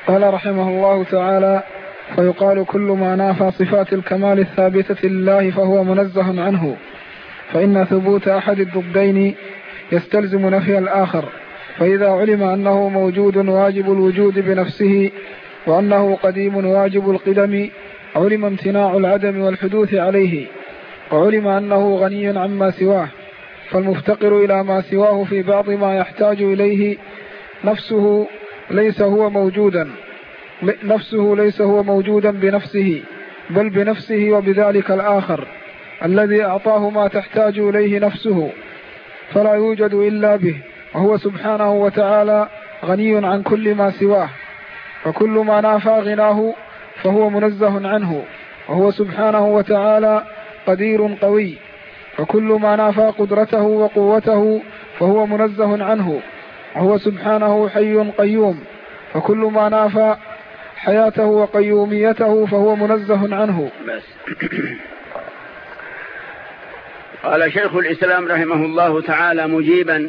قال رحمه الله تعالى: فيقال كل ما نافى صفات الكمال الثابتة لله فهو منزه عنه، فإن ثبوت أحد الضدين يستلزم نفي الآخر، فإذا علم أنه موجود واجب الوجود بنفسه وأنه قديم واجب القدم علم امتناع العدم والحدوث عليه، وعلم أنه غني عما سواه، فالمفتقر إلى ما سواه في بعض ما يحتاج إليه نفسه ليس هو موجودا بنفسه، بل بنفسه وبذلك الآخر الذي أعطاه ما تحتاج إليه نفسه، فلا يوجد إلا به، وهو سبحانه وتعالى غني عن كل ما سواه، فكل ما نافى غناه فهو منزه عنه، وهو سبحانه وتعالى قدير قوي، فكل ما نافى قدرته وقوته فهو منزه عنه، وهو سبحانه حي قيوم، فكل ما نافى حياته وقيوميته فهو منزه عنه. قال شيخ الإسلام رحمه الله تعالى مجيبا